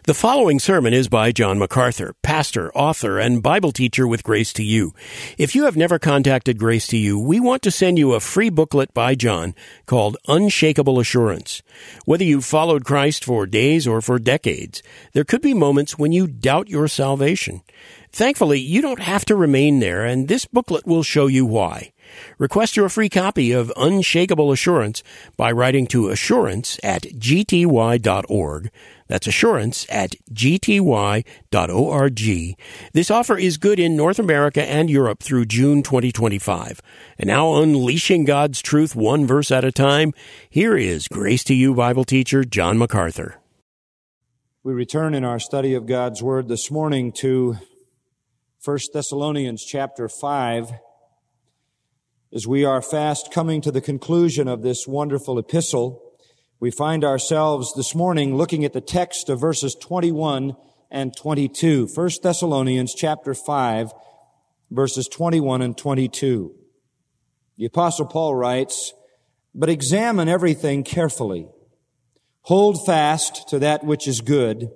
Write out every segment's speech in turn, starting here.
The following sermon is by John MacArthur, pastor, author, and Bible teacher with Grace to You. If you have never contacted Grace to You, we want to send you a free booklet by John called Unshakable Assurance. Whether you've followed Christ for days or for decades, there could be moments when you doubt your salvation. Thankfully, you don't have to remain there, and this booklet will show you why. Request your free copy of Unshakable Assurance by writing to assurance@gty.org. That's assurance@gty.org. This offer is good in North America and Europe through June 2025. And now, unleashing God's truth one verse at a time, here is Grace to You Bible teacher John MacArthur. We return in our study of God's Word this morning to 1 Thessalonians chapter 5. As we are fast coming to the conclusion of this wonderful epistle, we find ourselves this morning looking at the text of verses 21 and 22. 1 Thessalonians chapter 5, verses 21 and 22. The Apostle Paul writes, "But examine everything carefully. Hold fast to that which is good.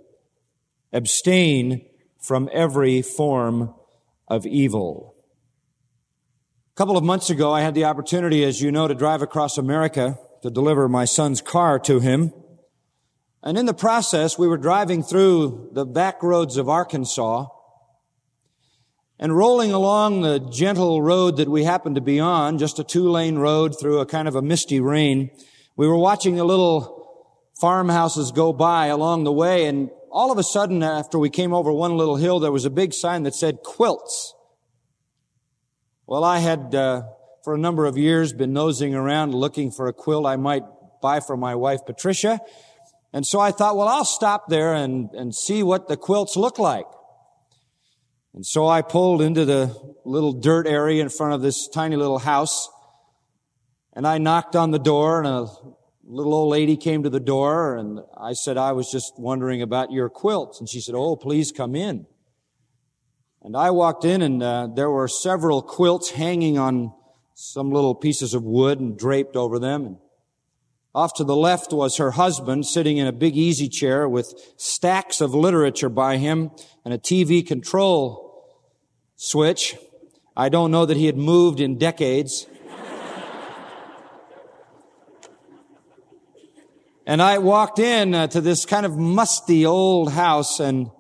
Abstain from every form of evil." A couple of months ago, I had the opportunity, as you know, to drive across America to deliver my son's car to him. And in the process, we were driving through the back roads of Arkansas and rolling along the gentle road that we happened to be on, just a 2-lane road through a kind of a misty rain. We were watching the little farmhouses go by along the way, and all of a sudden, after we came over one little hill, there was a big sign that said quilts. Well, I had, for a number of years, been nosing around looking for a quilt I might buy for my wife, Patricia. And so I thought, well, I'll stop there and see what the quilts look like. And so I pulled into the little dirt area in front of this tiny little house, and I knocked on the door, and a little old lady came to the door, and I said, "I was just wondering about your quilts." And she said, "Oh, please come in." And I walked in, and there were several quilts hanging on some little pieces of wood and draped over them. And off to the left was her husband sitting in a big easy chair with stacks of literature by him and a TV control switch. I don't know that he had moved in decades. And I walked in to this kind of musty old house, and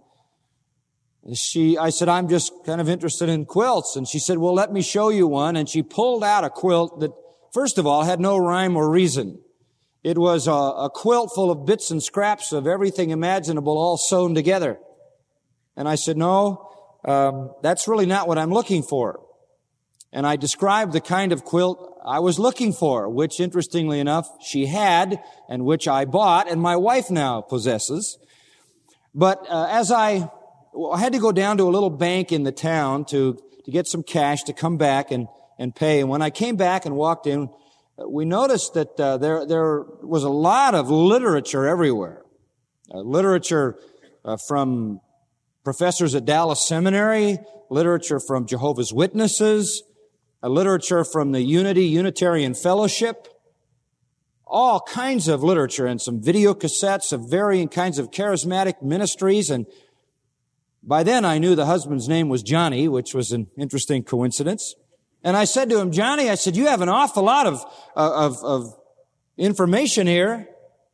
I said, "I'm just kind of interested in quilts." And she said, "Well, let me show you one." And she pulled out a quilt that, first of all, had no rhyme or reason. It was a quilt full of bits and scraps of everything imaginable all sewn together. And I said, "No, that's really not what I'm looking for." And I described the kind of quilt I was looking for, which, interestingly enough, she had, and which I bought, and my wife now possesses. But as I had to go down to a little bank in the town to get some cash to come back and pay. And when I came back and walked in, we noticed that there was a lot of literature everywhere. Literature from professors at Dallas Seminary, literature from Jehovah's Witnesses, literature from the Unitarian Fellowship, all kinds of literature, and some video cassettes of varying kinds of charismatic ministries. And by then I knew the husband's name was Johnny, which was an interesting coincidence. And I said to him, "Johnny," I said, "you have an awful lot of information here."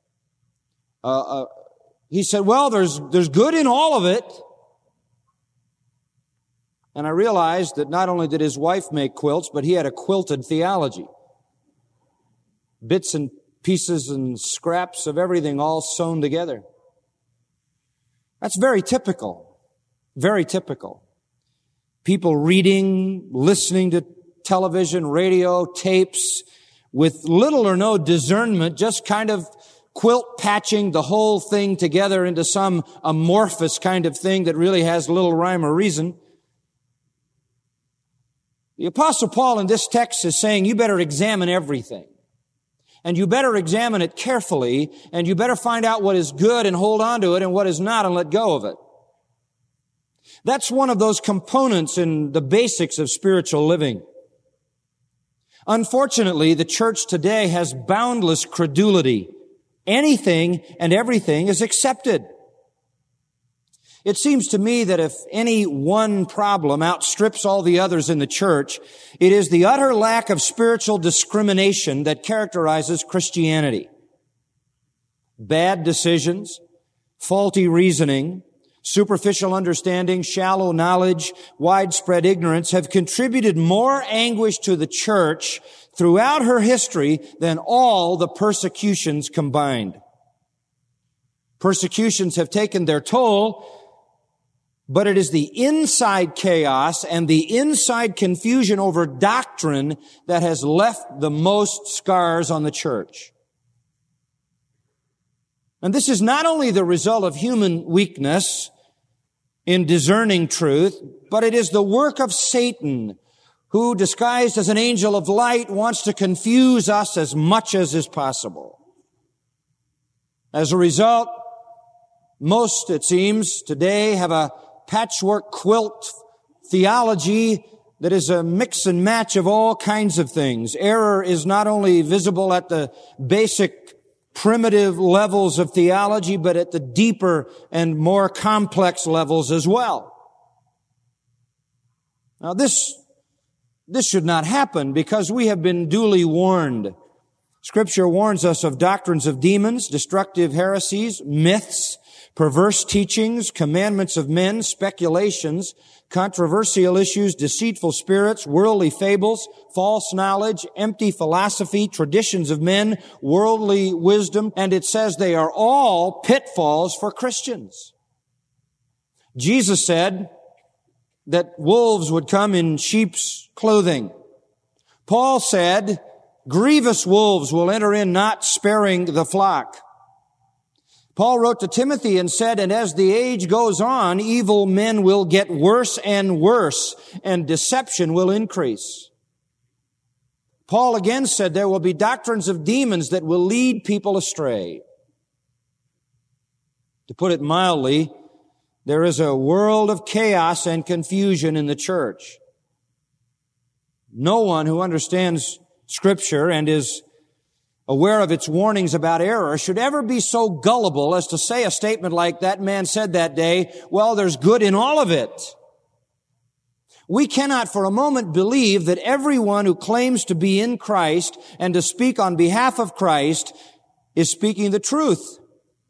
He said, "Well, there's good in all of it." And I realized that not only did his wife make quilts, but he had a quilted theology. Bits and pieces and scraps of everything all sewn together. That's very typical. Very typical. People reading, listening to television, radio, tapes, with little or no discernment, just kind of quilt patching the whole thing together into some amorphous kind of thing that really has little rhyme or reason. The Apostle Paul in this text is saying, you better examine everything. And you better examine it carefully, and you better find out what is good and hold on to it, and what is not and let go of it. That's one of those components in the basics of spiritual living. Unfortunately, the church today has boundless credulity. Anything and everything is accepted. It seems to me that if any one problem outstrips all the others in the church, it is the utter lack of spiritual discrimination that characterizes Christianity. Bad decisions, faulty reasoning, superficial understanding, shallow knowledge, widespread ignorance have contributed more anguish to the church throughout her history than all the persecutions combined. Persecutions have taken their toll, but it is the inside chaos and the inside confusion over doctrine that has left the most scars on the church. And this is not only the result of human weakness in discerning truth, but it is the work of Satan, who, disguised as an angel of light, wants to confuse us as much as is possible. As a result, most, it seems, today have a patchwork quilt theology that is a mix and match of all kinds of things. Error is not only visible at the basic primitive levels of theology, but at the deeper and more complex levels as well. Now this should not happen because we have been duly warned. Scripture warns us of doctrines of demons, destructive heresies, myths, perverse teachings, commandments of men, speculations, controversial issues, deceitful spirits, worldly fables, false knowledge, empty philosophy, traditions of men, worldly wisdom, and it says they are all pitfalls for Christians. Jesus said that wolves would come in sheep's clothing. Paul said, grievous wolves will enter in, not sparing the flock. Paul wrote to Timothy and said, and as the age goes on, evil men will get worse and worse, and deception will increase. Paul again said there will be doctrines of demons that will lead people astray. To put it mildly, there is a world of chaos and confusion in the church. No one who understands Scripture and is aware of its warnings about error should ever be so gullible as to say a statement like that man said that day, well, there's good in all of it. We cannot for a moment believe that everyone who claims to be in Christ and to speak on behalf of Christ is speaking the truth.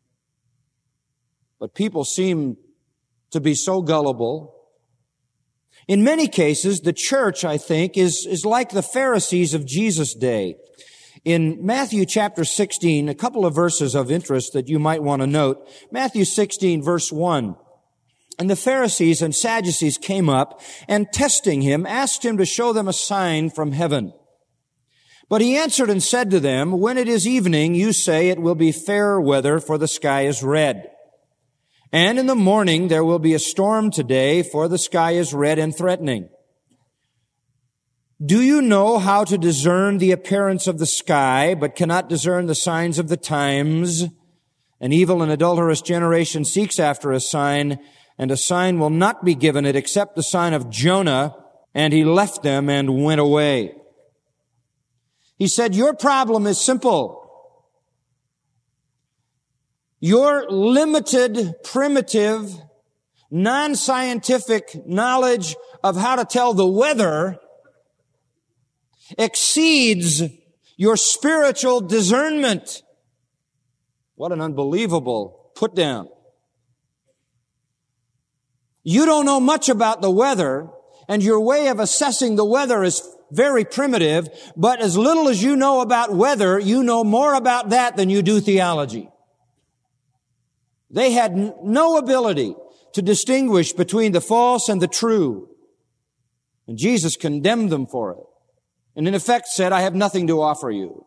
But people seem to be so gullible. In many cases, the church, I think, is like the Pharisees of Jesus' day. In Matthew chapter 16, a couple of verses of interest that you might want to note. Matthew 16, verse 1. And the Pharisees and Sadducees came up and, testing him, asked him to show them a sign from heaven. But he answered and said to them, when it is evening, you say it will be fair weather, for the sky is red. And in the morning there will be a storm today, for the sky is red and threatening. Do you know how to discern the appearance of the sky, but cannot discern the signs of the times? An evil and adulterous generation seeks after a sign, and a sign will not be given it except the sign of Jonah, and he left them and went away. He said, your problem is simple. Your limited, primitive, non-scientific knowledge of how to tell the weather exceeds your spiritual discernment. What an unbelievable put down. You don't know much about the weather, and your way of assessing the weather is very primitive, but as little as you know about weather, you know more about that than you do theology. They had no ability to distinguish between the false and the true. And Jesus condemned them for it. And in effect said, I have nothing to offer you.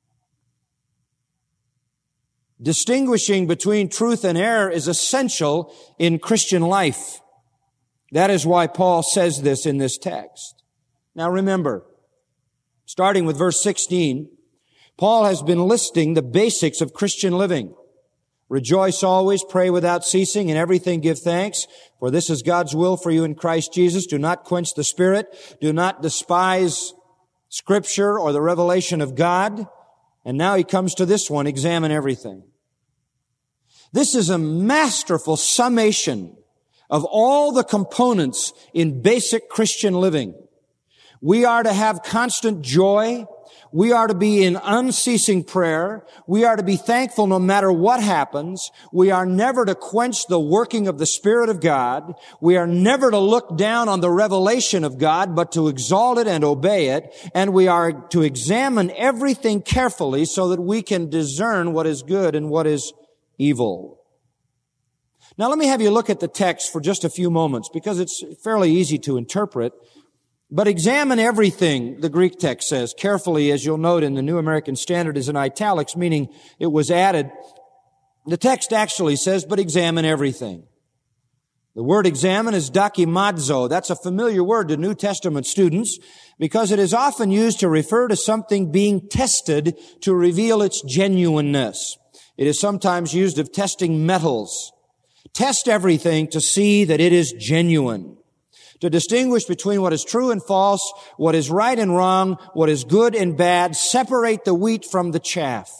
Distinguishing between truth and error is essential in Christian life. That is why Paul says this in this text. Now remember, starting with verse 16, Paul has been listing the basics of Christian living. Rejoice always, pray without ceasing, in everything give thanks, for this is God's will for you in Christ Jesus. Do not quench the Spirit. Do not despise Scripture or the revelation of God. And now he comes to this one, examine everything. This is a masterful summation of all the components in basic Christian living. We are to have constant joy. We are to be in unceasing prayer. We are to be thankful no matter what happens. We are never to quench the working of the Spirit of God. We are never to look down on the revelation of God, but to exalt it and obey it. And we are to examine everything carefully so that we can discern what is good and what is evil. Now let me have you look at the text for just a few moments because it's fairly easy to interpret. But examine everything, the Greek text says, carefully, as you'll note in the New American Standard is in italics, meaning it was added. The text actually says, but examine everything. The word examine is dokimazo. That's a familiar word to New Testament students because it is often used to refer to something being tested to reveal its genuineness. It is sometimes used of testing metals. Test everything to see that it is genuine. To distinguish between what is true and false, what is right and wrong, what is good and bad, separate the wheat from the chaff.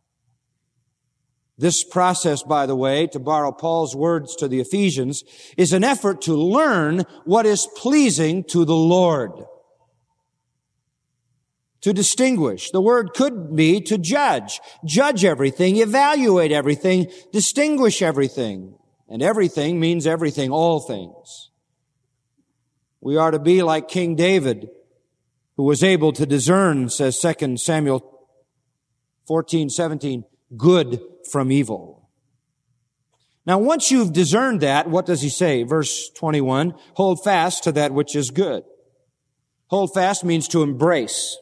This process, by the way, to borrow Paul's words to the Ephesians, is an effort to learn what is pleasing to the Lord. To distinguish. The word could be to judge. Judge everything, evaluate everything, distinguish everything. And everything means everything, all things. We are to be like King David, who was able to discern, says 2 Samuel 14:17, good from evil. Now, once you've discerned that, what does he say? Verse 21, hold fast to that which is good. Hold fast means to embrace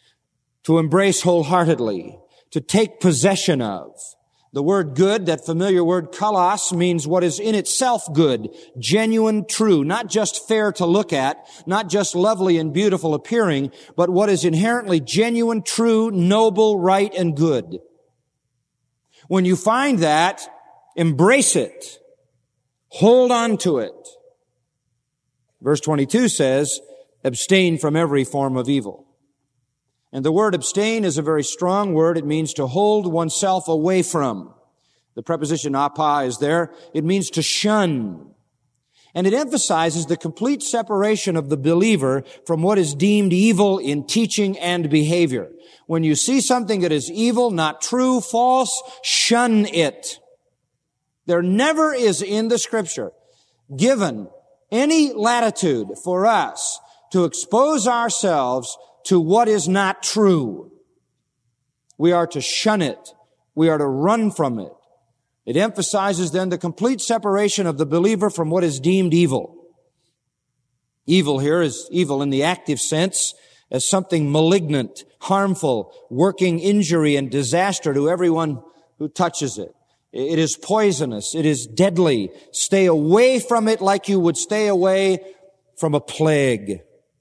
wholeheartedly, to take possession of. The word good, that familiar word kalos, means what is in itself good, genuine, true, not just fair to look at, not just lovely and beautiful appearing, but what is inherently genuine, true, noble, right, and good. When you find that, embrace it. Hold on to it. Verse 22 says, abstain from every form of evil. And the word abstain is a very strong word. It means to hold oneself away from. The preposition apa is there. It means to shun. And it emphasizes the complete separation of the believer from what is deemed evil in teaching and behavior. When you see something that is evil, not true, false, shun it. There never is in the Scripture given any latitude for us to expose ourselves to what is not true. We are to shun it. We are to run from it. It emphasizes then the complete separation of the believer from what is deemed evil. Evil here is evil in the active sense as something malignant, harmful, working injury and disaster to everyone who touches it. It is poisonous. It is deadly. Stay away from it like you would stay away from a plague.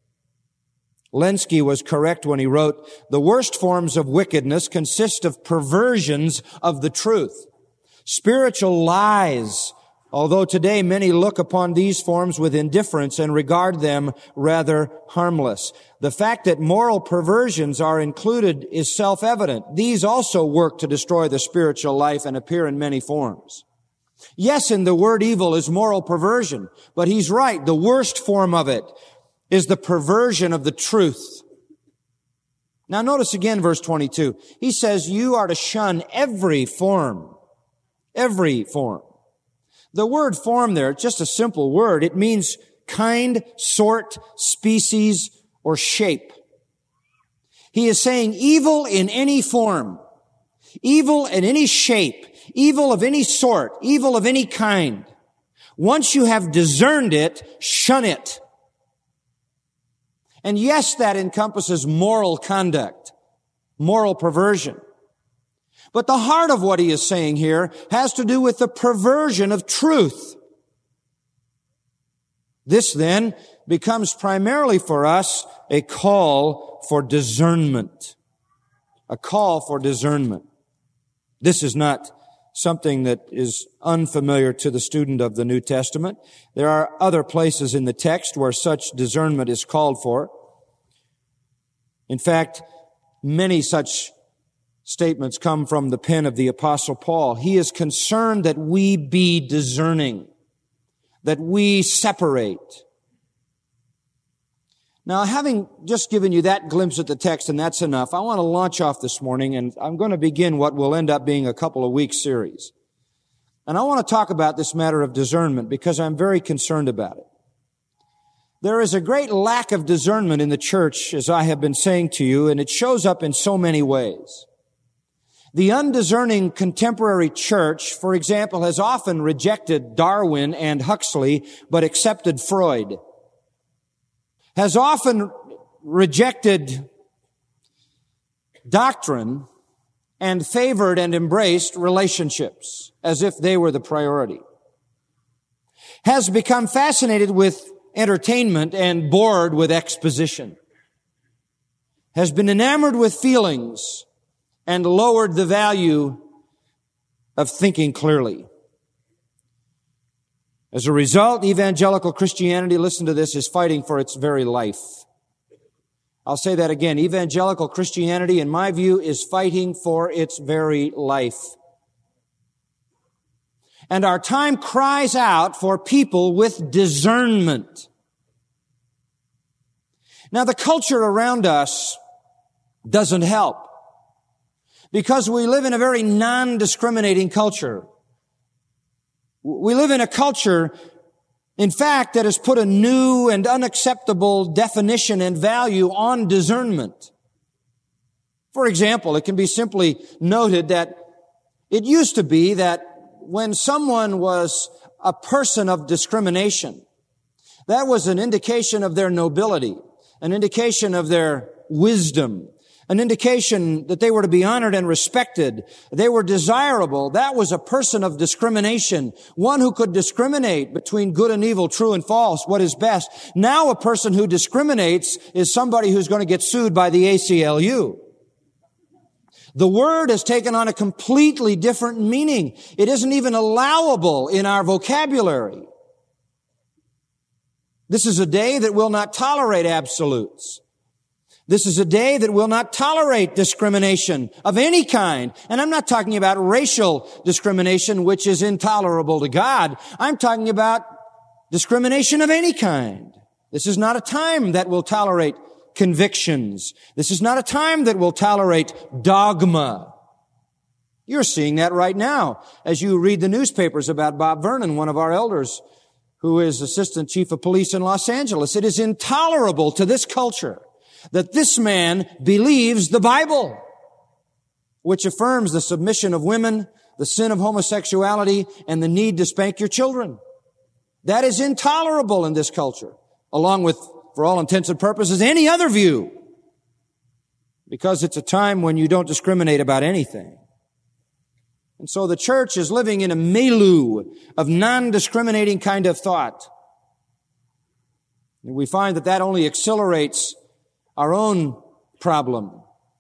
Lenski was correct when he wrote, the worst forms of wickedness consist of perversions of the truth. Spiritual lies, although today many look upon these forms with indifference and regard them rather harmless. The fact that moral perversions are included is self-evident. These also work to destroy the spiritual life and appear in many forms. Yes, in the word evil is moral perversion, but he's right. The worst form of it is the perversion of the truth. Now notice again verse 22. He says you are to shun every form. Every form. The word form there, just a simple word. It means kind, sort, species, or shape. He is saying evil in any form, evil in any shape, evil of any sort, evil of any kind. Once you have discerned it, shun it. And yes, that encompasses moral conduct, moral perversion. But the heart of what he is saying here has to do with the perversion of truth. This then becomes primarily for us a call for discernment. A call for discernment. This is not something that is unfamiliar to the student of the New Testament. There are other places in the text where such discernment is called for. In fact, many such statements come from the pen of the Apostle Paul. He is concerned that we be discerning. that we separate. Now, having just given you that glimpse at the text, and that's enough, I want to launch off this morning, and I'm going to begin what will end up being a couple of weeks series. And I want to talk about this matter of discernment because I'm very concerned about it. There is a great lack of discernment in the church, as I have been saying to you, and it shows up in so many ways. The undiscerning contemporary church, for example, has often rejected Darwin and Huxley, but accepted Freud. Has often rejected doctrine and favored and embraced relationships as if they were the priority. Has become fascinated with entertainment and bored with exposition. Has been enamored with feelings and lowered the value of thinking clearly. As a result, evangelical Christianity, listen to this, is fighting for its very life. I'll say that again. Evangelical Christianity, in my view, is fighting for its very life. And our time cries out for people with discernment. Now, the culture around us doesn't help because we live in a very non-discriminating culture. We live in a culture, in fact, that has put a new and unacceptable definition and value on discernment. For example, it can be simply noted that it used to be that when someone was a person of discrimination, that was an indication of their nobility, an indication of their wisdom, an indication that they were to be honored and respected. They were desirable. That was a person of discrimination, one who could discriminate between good and evil, true and false, what is best. Now a person who discriminates is somebody who's going to get sued by the ACLU. The word has taken on a completely different meaning. It isn't even allowable in our vocabulary. This is a day that will not tolerate absolutes. This is a day that will not tolerate discrimination of any kind. And I'm not talking about racial discrimination, which is intolerable to God. I'm talking about discrimination of any kind. This is not a time that will tolerate convictions. This is not a time that will tolerate dogma. You're seeing that right now as you read the newspapers about Bob Vernon, one of our elders, who is Assistant Chief of Police in Los Angeles. It is intolerable to this culture that this man believes the Bible, which affirms the submission of women, the sin of homosexuality, and the need to spank your children. That is intolerable in this culture, along with, for all intents and purposes, any other view, because it's a time when you don't discriminate about anything. And so the church is living in a milieu of non-discriminating kind of thought. And we find that only accelerates our own problem.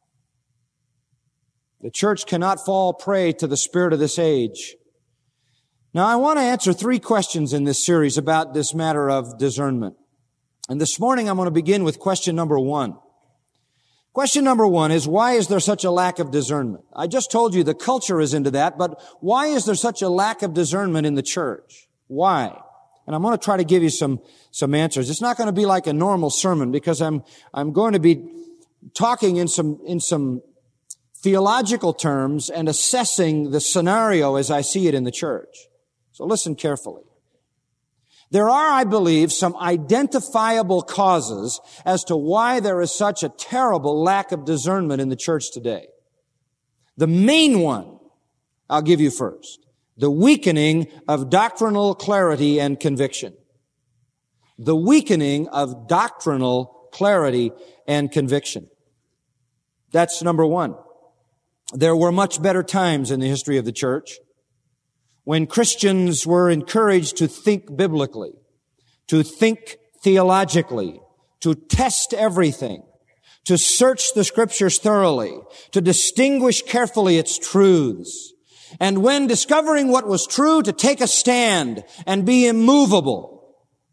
The church cannot fall prey to the spirit of this age. Now, I want to answer 3 questions in this series about this matter of discernment. And this morning, I'm going to begin with question number 1. Question number 1 is, why is there such a lack of discernment? I just told you the culture is into that, but why is there such a lack of discernment in the church? Why? And I'm going to try to give you some answers. It's not going to be like a normal sermon because I'm going to be talking in some theological terms and assessing the scenario as I see it in the church. So listen carefully. There are, I believe, some identifiable causes as to why there is such a terrible lack of discernment in the church today. The main one I'll give you first. The weakening of doctrinal clarity and conviction. The weakening of doctrinal clarity and conviction. That's number 1. There were much better times in the history of the church when Christians were encouraged to think biblically, to think theologically, to test everything, to search the Scriptures thoroughly, to distinguish carefully its truths. And when discovering what was true, to take a stand and be immovable.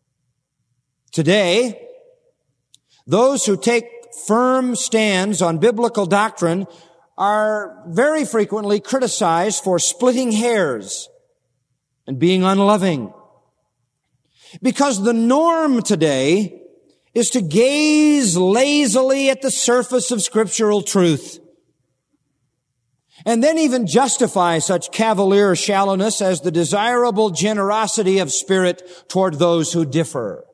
Today, those who take firm stands on biblical doctrine are very frequently criticized for splitting hairs and being unloving. Because the norm today is to gaze lazily at the surface of scriptural truth, and then even justify such cavalier shallowness as the desirable generosity of spirit toward those who differ.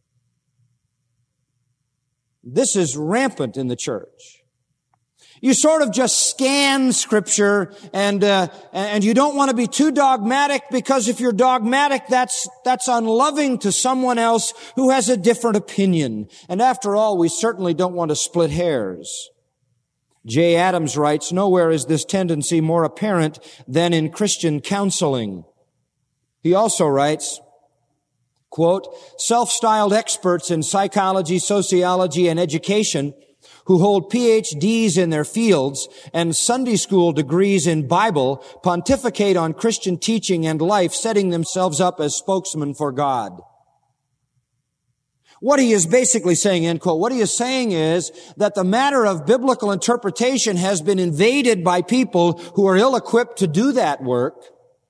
This is rampant in the church. You sort of just scan Scripture and you don't want to be too dogmatic, because if you're dogmatic, that's unloving to someone else who has a different opinion. And after all, we certainly don't want to split hairs. J. Adams writes, "Nowhere is this tendency more apparent than in Christian counseling." He also writes, quote, "Self-styled experts in psychology, sociology, and education who hold PhDs in their fields and Sunday school degrees in Bible pontificate on Christian teaching and life, setting themselves up as spokesmen for God." What he is basically saying, end quote, what he is saying is that the matter of biblical interpretation has been invaded by people who are ill-equipped to do that work.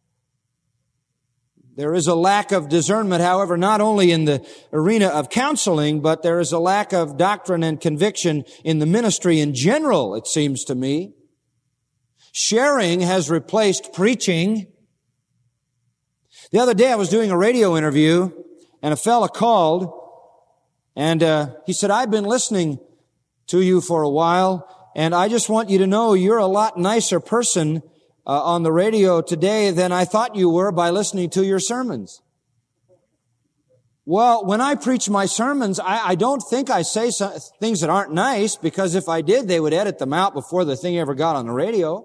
There is a lack of discernment, however, not only in the arena of counseling, but there is a lack of doctrine and conviction in the ministry in general, it seems to me. Sharing has replaced preaching. The other day I was doing a radio interview, and a fella called, and he said, "I've been listening to you for a while, and I just want you to know you're a lot nicer person on the radio today than I thought you were by listening to your sermons." Well, when I preach my sermons, I don't think I say things that aren't nice, because if I did, they would edit them out before the thing ever got on the radio.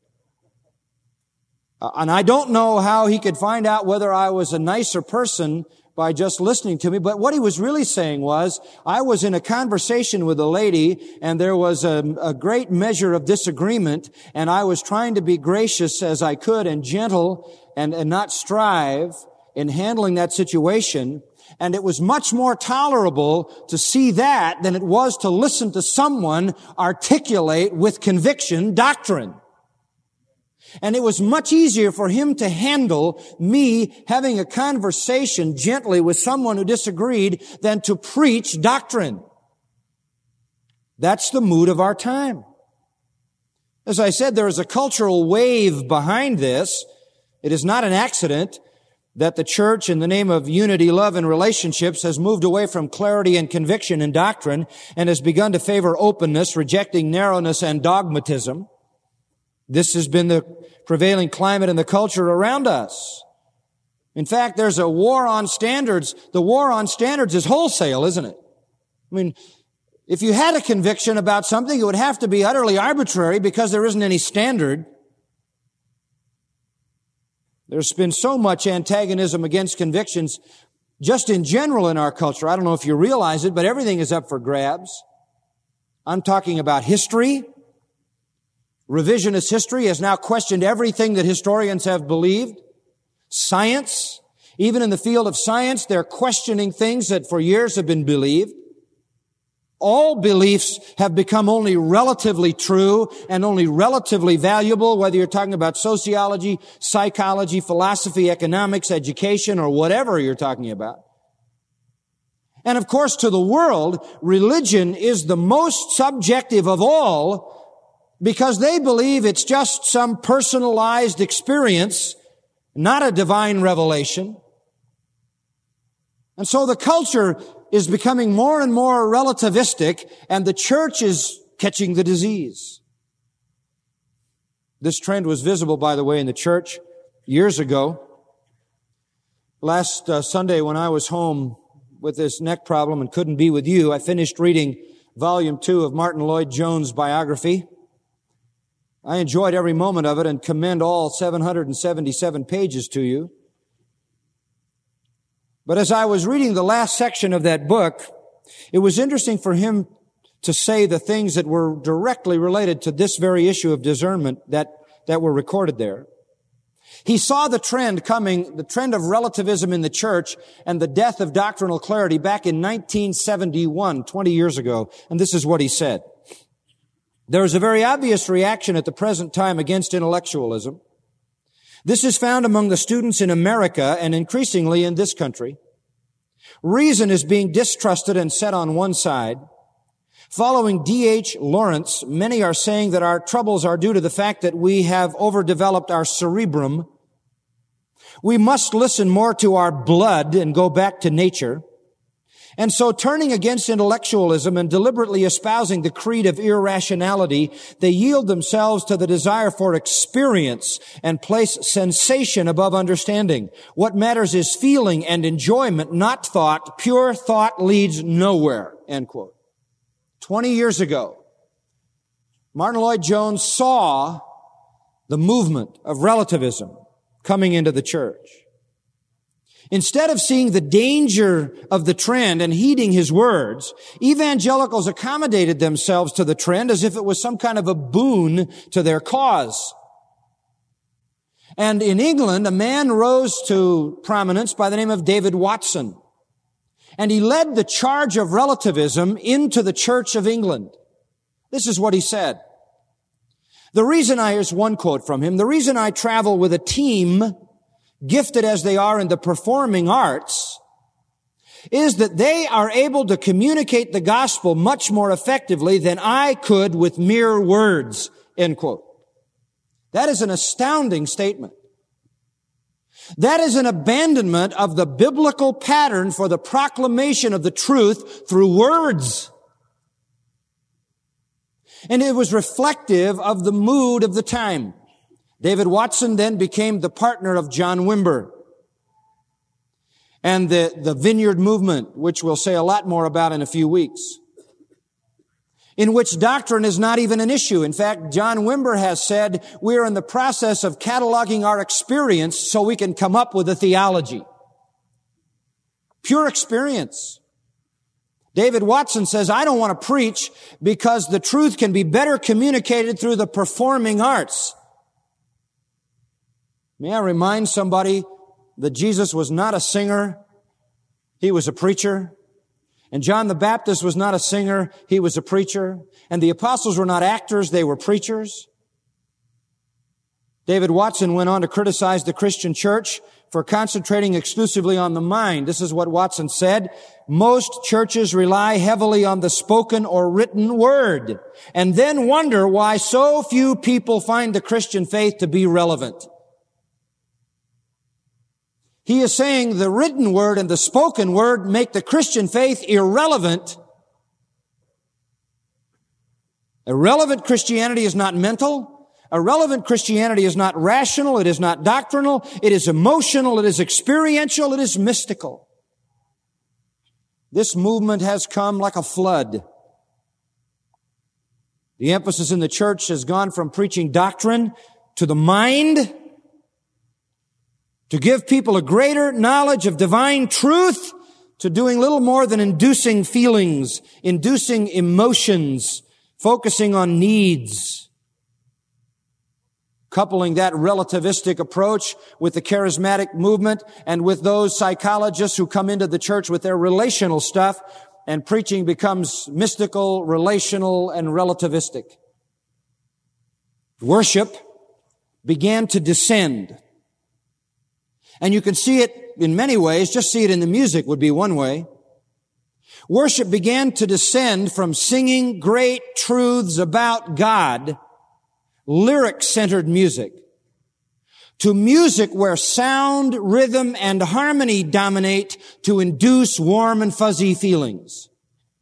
And I don't know how he could find out whether I was a nicer person by just listening to me. But what he was really saying was, I was in a conversation with a lady, and there was a great measure of disagreement, and I was trying to be gracious as I could and gentle and not strive in handling that situation. And it was much more tolerable to see that than it was to listen to someone articulate with conviction doctrine. And it was much easier for him to handle me having a conversation gently with someone who disagreed than to preach doctrine. That's the mood of our time. As I said, there is a cultural wave behind this. It is not an accident that the church, in the name of unity, love, and relationships, has moved away from clarity and conviction in doctrine and has begun to favor openness, rejecting narrowness and dogmatism. This has been the prevailing climate in the culture around us. In fact, there's a war on standards. The war on standards is wholesale, isn't it? I mean, if you had a conviction about something, it would have to be utterly arbitrary because there isn't any standard. There's been so much antagonism against convictions just in general in our culture. I don't know if you realize it, but everything is up for grabs. I'm talking about history. Revisionist history has now questioned everything that historians have believed. Science, even in the field of science, they're questioning things that for years have been believed. All beliefs have become only relatively true and only relatively valuable, whether you're talking about sociology, psychology, philosophy, economics, education, or whatever you're talking about. And of course, to the world, religion is the most subjective of all, because they believe it's just some personalized experience, not a divine revelation. And so the culture is becoming more and more relativistic, and the church is catching the disease. This trend was visible, by the way, in the church years ago. Last Sunday when I was home with this neck problem and couldn't be with you, I finished reading Volume 2 of Martin Lloyd-Jones' biography. I enjoyed every moment of it and commend all 777 pages to you. But as I was reading the last section of that book, it was interesting for him to say the things that were directly related to this very issue of discernment that were recorded there. He saw the trend coming, the trend of relativism in the church and the death of doctrinal clarity back in 1971, 20 years ago. And this is what he said. There is a very obvious reaction at the present time against intellectualism. This is found among the students in America and increasingly in this country. Reason is being distrusted and set on one side. Following D.H. Lawrence, many are saying that our troubles are due to the fact that we have overdeveloped our cerebrum. We must listen more to our blood and go back to nature. And so turning against intellectualism and deliberately espousing the creed of irrationality, they yield themselves to the desire for experience and place sensation above understanding. What matters is feeling and enjoyment, not thought. Pure thought leads nowhere. End quote. 20 years ago, Martin Lloyd-Jones saw the movement of relativism coming into the church. Instead of seeing the danger of the trend and heeding his words, evangelicals accommodated themselves to the trend as if it was some kind of a boon to their cause. And in England, a man rose to prominence by the name of David Watson. And he led the charge of relativism into the Church of England. This is what he said. Here's one quote from him. The reason I travel with a team, gifted as they are in the performing arts, is that they are able to communicate the gospel much more effectively than I could with mere words. End quote. That is an astounding statement. That is an abandonment of the biblical pattern for the proclamation of the truth through words. And it was reflective of the mood of the time. David Watson then became the partner of John Wimber and the Vineyard Movement, which we'll say a lot more about in a few weeks, in which doctrine is not even an issue. In fact, John Wimber has said we're in the process of cataloging our experience so we can come up with a theology. Pure experience. David Watson says, I don't want to preach because the truth can be better communicated through the performing arts. May I remind somebody that Jesus was not a singer, he was a preacher. And John the Baptist was not a singer, he was a preacher. And the apostles were not actors, they were preachers. David Watson went on to criticize the Christian church for concentrating exclusively on the mind. This is what Watson said. Most churches rely heavily on the spoken or written word and then wonder why so few people find the Christian faith to be relevant. He is saying the written word and the spoken word make the Christian faith irrelevant. Irrelevant Christianity is not mental. Irrelevant Christianity is not rational. It is not doctrinal. It is emotional. It is experiential. It is mystical. This movement has come like a flood. The emphasis in the church has gone from preaching doctrine to the mind, to give people a greater knowledge of divine truth, to doing little more than inducing feelings, inducing emotions, focusing on needs. Coupling that relativistic approach with the charismatic movement and with those psychologists who come into the church with their relational stuff, and preaching becomes mystical, relational, and relativistic. Worship began to descend. And you can see it in many ways. Just see it in the music would be one way. Worship began to descend from singing great truths about God, lyric-centered music, to music where sound, rhythm, and harmony dominate to induce warm and fuzzy feelings.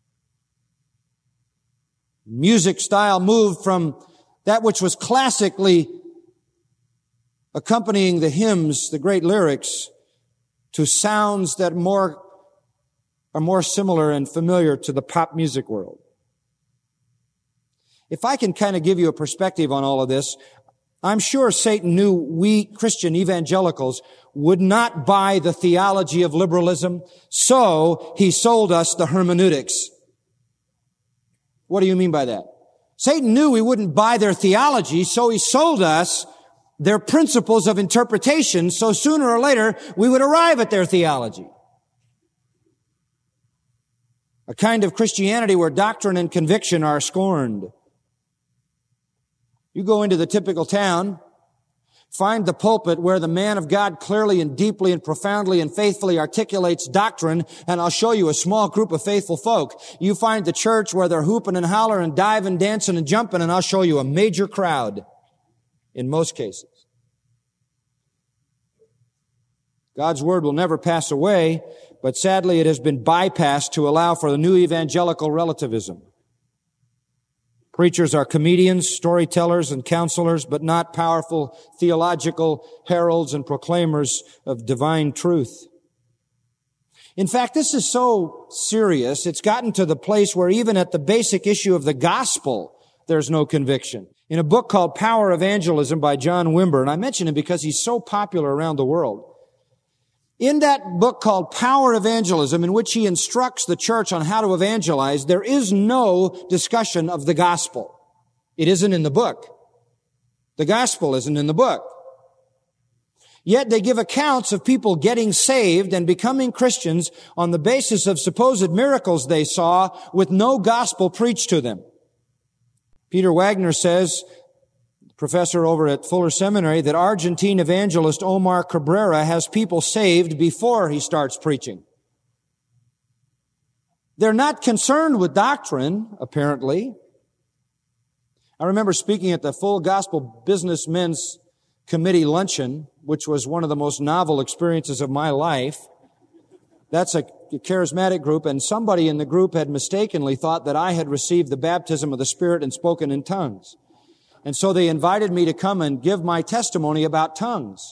Music style moved from that which was classically accompanying the hymns, the great lyrics, to sounds that are more similar and familiar to the pop music world. If I can kind of give you a perspective on all of this, I'm sure Satan knew we Christian evangelicals would not buy the theology of liberalism, so he sold us the hermeneutics. What do you mean by that? Satan knew we wouldn't buy their theology, so he sold us their principles of interpretation, so sooner or later we would arrive at their theology. A kind of Christianity where doctrine and conviction are scorned. You go into the typical town, Find the pulpit where the man of God clearly and deeply and profoundly and faithfully articulates doctrine, and I'll show you a small group of faithful folk. You find the church where they're hooping and hollering and diving, dancing and jumping, and I'll show you a major crowd in most cases. God's Word will never pass away, but sadly it has been bypassed to allow for the new evangelical relativism. Preachers are comedians, storytellers, and counselors, but not powerful theological heralds and proclaimers of divine truth. In fact, this is so serious, it's gotten to the place where even at the basic issue of the gospel, there's no conviction. In a book called Power Evangelism by John Wimber, and I mention him because he's so popular around the world, in that book called Power Evangelism, in which he instructs the church on how to evangelize, there is no discussion of the gospel. It isn't in the book. The gospel isn't in the book. Yet they give accounts of people getting saved and becoming Christians on the basis of supposed miracles they saw with no gospel preached to them. Peter Wagner says, professor over at Fuller Seminary, that Argentine evangelist Omar Cabrera has people saved before he starts preaching. They're not concerned with doctrine, apparently. I remember speaking at the Full Gospel Businessmen's Committee luncheon, which was one of the most novel experiences of my life. That's a charismatic group, and somebody in the group had mistakenly thought that I had received the baptism of the Spirit and spoken in tongues. And so they invited me to come and give my testimony about tongues.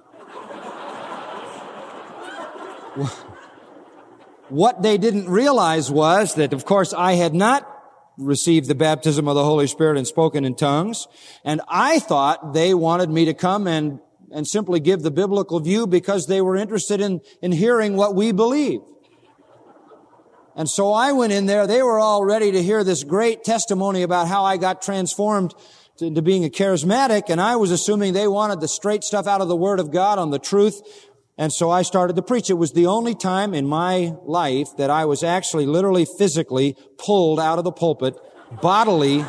What they didn't realize was that, of course, I had not received the baptism of the Holy Spirit and spoken in tongues. And I thought they wanted me to come and simply give the biblical view because they were interested in hearing what we believe. And so I went in there. They were all ready to hear this great testimony about how I got transformed into being a charismatic, and I was assuming they wanted the straight stuff out of the Word of God on the truth, and so I started to preach. It was the only time in my life that I was actually literally physically pulled out of the pulpit bodily.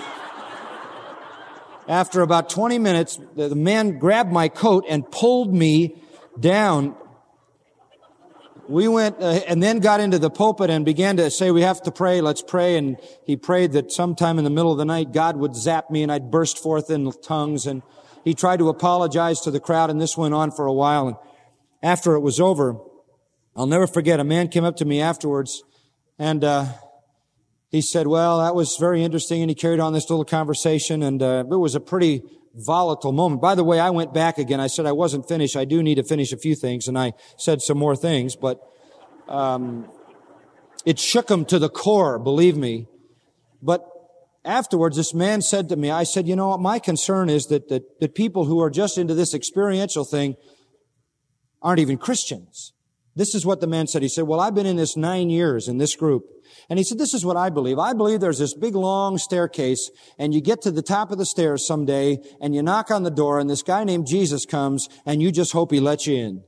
After about 20 minutes, the man grabbed my coat and pulled me down. We went and then got into the pulpit and began to say, we have to pray, let's pray. And he prayed that sometime in the middle of the night, God would zap me and I'd burst forth in tongues. And he tried to apologize to the crowd, and this went on for a while. And after it was over, I'll never forget, a man came up to me afterwards and he said, well, that was very interesting. And he carried on this little conversation, and it was a pretty volatile moment. By the way, I went back again. I said I wasn't finished. I do need to finish a few things, and I said some more things, but it shook him to the core, believe me. But afterwards, this man said to me, I said, you know what, my concern is that people who are just into this experiential thing aren't even Christians. This is what the man said. He said, well, I've been in this 9 years in this group. And he said, this is what I believe. I believe there's this big long staircase, and you get to the top of the stairs someday, and you knock on the door, and this guy named Jesus comes, and you just hope he lets you in.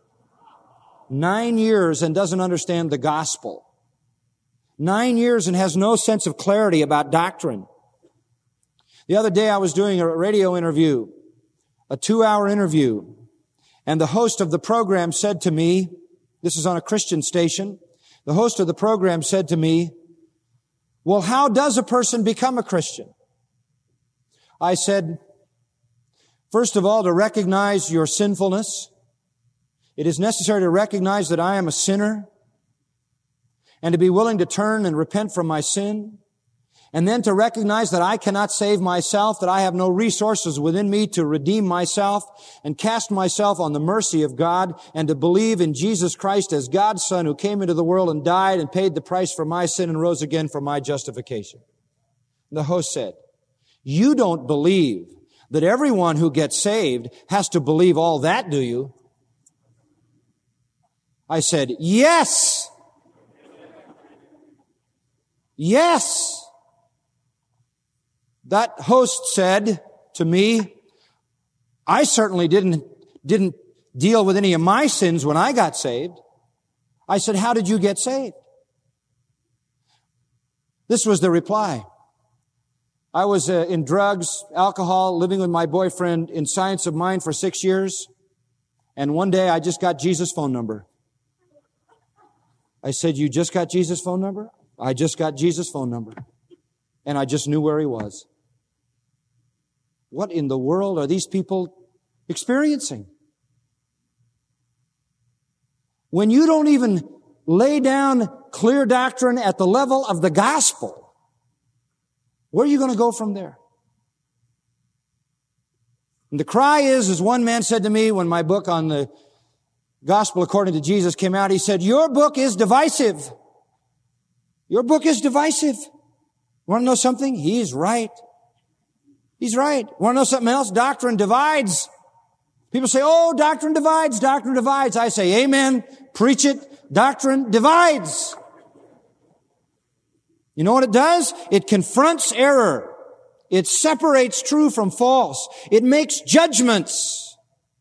9 years and doesn't understand the gospel. 9 years and has no sense of clarity about doctrine. The other day I was doing a radio interview, a 2-hour interview, and the host of the program said to me, this is on a Christian station, the host of the program said to me, well, how does a person become a Christian? I said, first of all, to recognize your sinfulness. It is necessary to recognize that I am a sinner and to be willing to turn and repent from my sin. And then to recognize that I cannot save myself, that I have no resources within me to redeem myself, and cast myself on the mercy of God, and to believe in Jesus Christ as God's Son, who came into the world and died and paid the price for my sin and rose again for my justification. The host said, you don't believe that everyone who gets saved has to believe all that, do you? I said, yes. Yes. That host said to me, I certainly didn't deal with any of my sins when I got saved. I said, how did you get saved? This was the reply. I was in drugs, alcohol, living with my boyfriend in Science of Mind for 6 years. And one day I just got Jesus' phone number. I said, "You just got Jesus' phone number?" "I just got Jesus' phone number." And I just knew where he was. What in the world are these people experiencing? When you don't even lay down clear doctrine at the level of the gospel, where are you going to go from there? And the cry is, as one man said to me when my book on the gospel according to Jesus came out, he said, "Your book is divisive. Your book is divisive." Want to know something? He's right. He's right. Want to know something else? Doctrine divides. People say, "Oh, doctrine divides, doctrine divides." I say, amen. Preach it. Doctrine divides. You know what it does? It confronts error. It separates true from false. It makes judgments.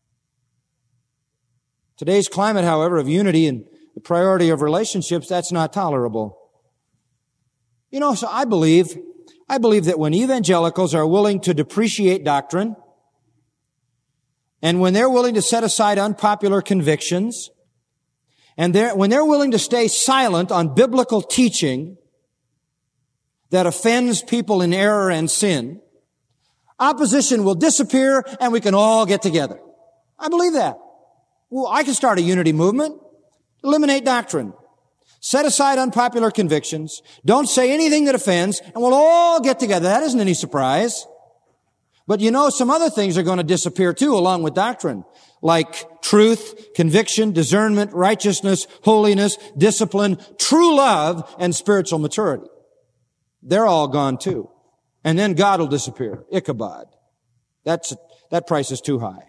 Today's climate, however, of unity and the priority of relationships, that's not tolerable. You know, so I believe that when evangelicals are willing to depreciate doctrine, and when they're willing to set aside unpopular convictions, and when they're willing to stay silent on biblical teaching that offends people in error and sin, opposition will disappear and we can all get together. I believe that. Well, I can start a unity movement. Eliminate doctrine. Set aside unpopular convictions. Don't say anything that offends, and we'll all get together. That isn't any surprise. But you know, some other things are going to disappear too, along with doctrine, like truth, conviction, discernment, righteousness, holiness, discipline, true love, and spiritual maturity. They're all gone too. And then God will disappear. Ichabod. That price is too high.